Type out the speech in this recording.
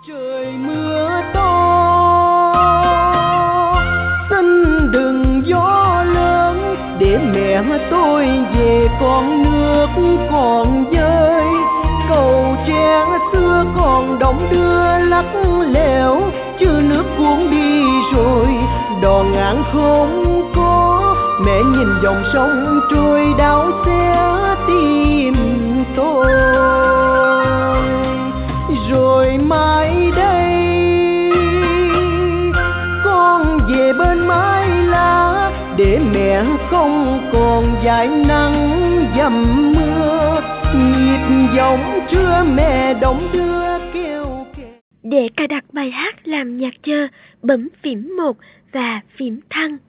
Trời mưa to, xin đừng gió lớn, để mẹ tôi về con nước còn dơi. Cầu tre xưa còn đong đưa lắc lẻo, chứ nước cuốn đi rồi đò ngạn không có. Mẹ nhìn dòng sông trôi đau xé tim tôi. Rồi mai đây con về bên mái lá, để mẹ không còn dãi nắng dầm mưa. Nhịp giọng trưa mẹ đong đưa kêu kêu. Để cài đặt bài hát làm nhạc chờ, bấm phím 1 và phím thăng.